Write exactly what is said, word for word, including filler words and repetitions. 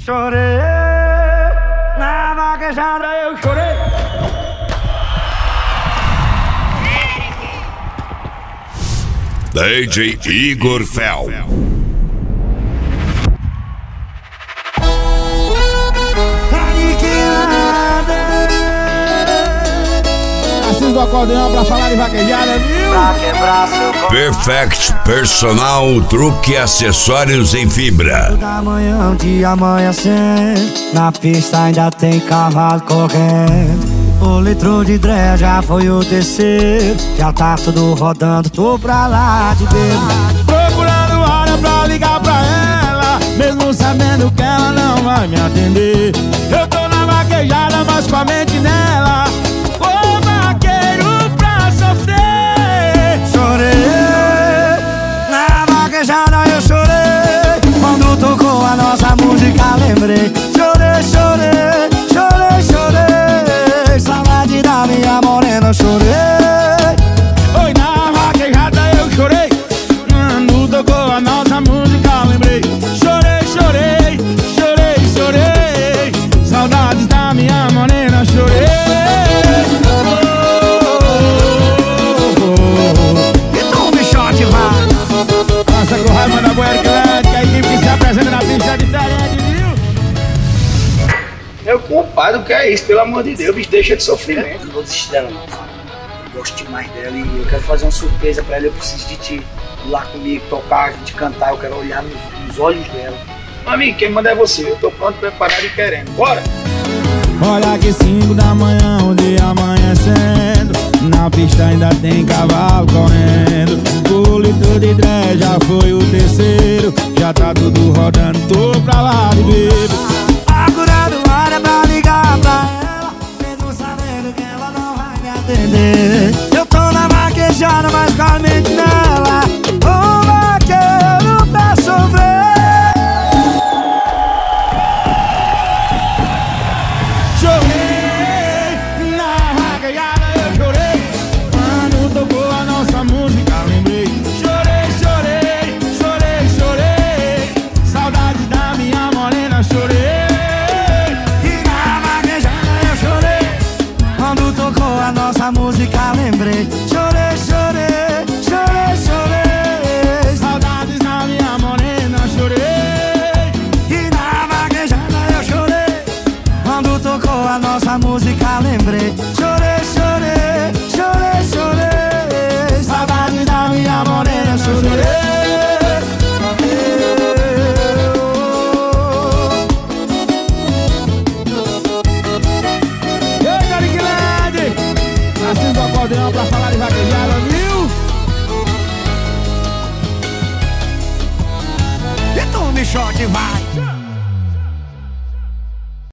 Chorei, na vaquejada eu chorei. D J Igor Fel. Assis do acordeão pra falar de vaquejada, viu? Pra quebrar seu corpo. Perfect Personal, truque e acessórios em fibra. Da manhã, um dia amanhecer, na pista ainda tem cavalo correndo. O litro de dré já foi o terceiro, já tá tudo rodando, tô pra lá de bebo. Procurando hora pra ligar pra ela, mesmo sabendo que ela não vai me atender. Eu tô na vaquejada, mas com a mente nela. Ô vaqueiro pra sofrer. Chorei, na vaquejada eu chorei. Quando tocou a nossa música lembrei. Chorei, chorei, chorei, chorei. Saudade da minha morena, eu chorei. Oi, na vaquejada eu chorei. Quando tocou a nossa música lembrei. Chorei, chorei, chorei, chorei. Saudades da minha morena, chorei. Passa com raiva da boia grande, que a equipe que se apresenta na pista é diferente, viu? Meu compadre, o que é isso? Pelo amor de Deus, bicho, deixa de sofrimento. Não vou desistir dela não, sabe? Eu gosto demais dela e eu quero fazer uma surpresa pra ela. Eu preciso de ti ir lá comigo, tocar, a gente cantar. Eu quero olhar nos, nos olhos dela. Amigo, quem manda é você. Eu tô pronto, preparado e querendo. Bora! Olha que cinco da manhã, o dia amanhecendo. Na pista ainda tem cavalo correndo. O litro de dré já foi o terceiro, já tá tudo rodando, tô pra lá de bebo. Procurando hora pra ligar pra ela, mesmo sabendo que ela não vai me atender. Eu tô na vaquejada, mas com a mente nela. Ô vaqueiro pra sofrer. Chorei, na vaquejada eu chorei. Quando tocou a nossa música lembrei. Chorei, chorei, chorei, chorei. Saudade da minha morena, chorei. E na vaquejada eu chorei. Quando tocou a nossa música lembrei. Chorei, chorei, chorei, chorei. Saudades da minha morena, chorei. E na vaquejada eu chorei. Quando tocou a nossa música lembrei. Chorei, chorei, chorei, chorei. Saudade da minha morena, chorei. Ei, Derek Land! Assis do acordeão pra falar de vaquejada, viu? E tu me short vai.